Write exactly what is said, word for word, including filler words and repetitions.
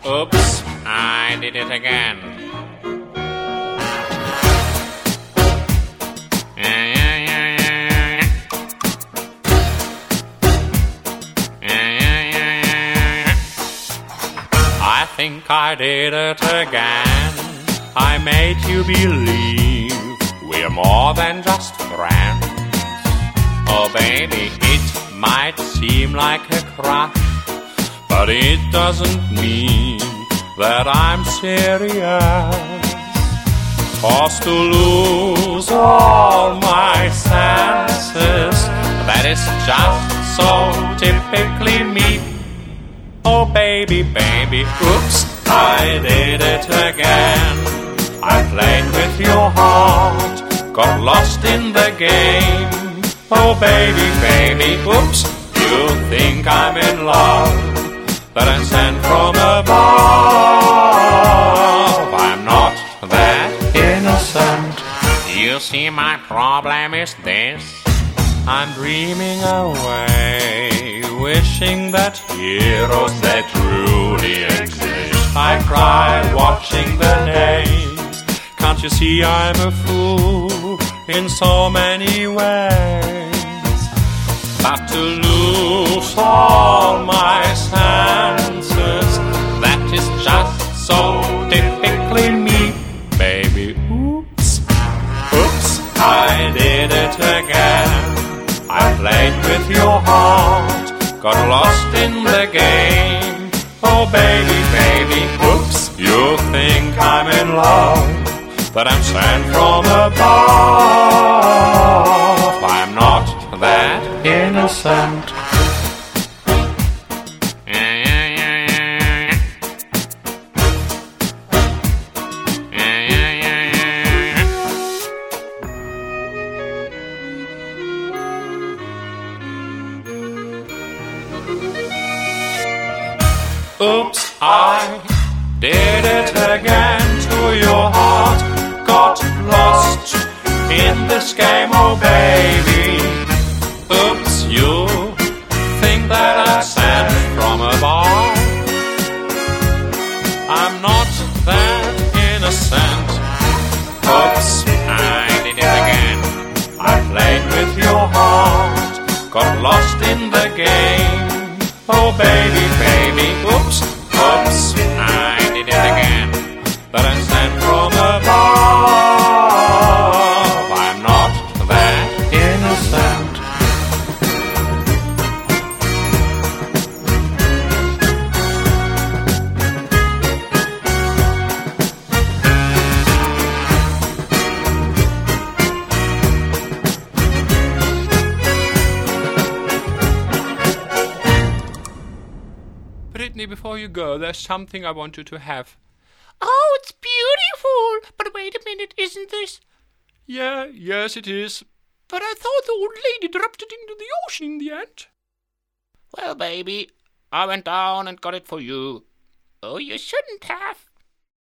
Oops, I did it again. I think I did it again. I made you believe we're more than just friends. Oh baby, it might seem like a crush, but it doesn't mean that I'm serious. Forced to lose all my senses, that is just so typically me. Oh baby, baby, oops, I did it again. I played with your heart, got lost in the game. Oh baby, baby, oops, you think I'm in love, that I'm sent from above. I'm not that innocent. You see, my problem is this: I'm dreaming away, wishing that heroes they truly exist. I cry watching the names. Can't you see I'm a fool in so many ways? But to lose all my senses, that is just so typically me. Baby, oops, oops, I did it again. I played with your heart, got lost in the game. Oh baby, baby, oops, you think I'm in love, that I'm sent from above. I'm not that innocent. Oops, I did it again to your heart. Got lost in this game, oh baby. Oops, you think that I'm sent from above. I'm not that innocent. Oops, I did it again. I played with your heart, got lost in the game. Oh baby, baby, oops, oops, I did it again. That I'm sent from above. I'm not that innocent. Brittany, before you go, there's something I want you to have. Oh, it's beautiful! But wait a minute, isn't this? Yeah, yes it is. But I thought the old lady dropped it into the ocean in the end. Well, baby, I went down and got it for you. Oh, you shouldn't have.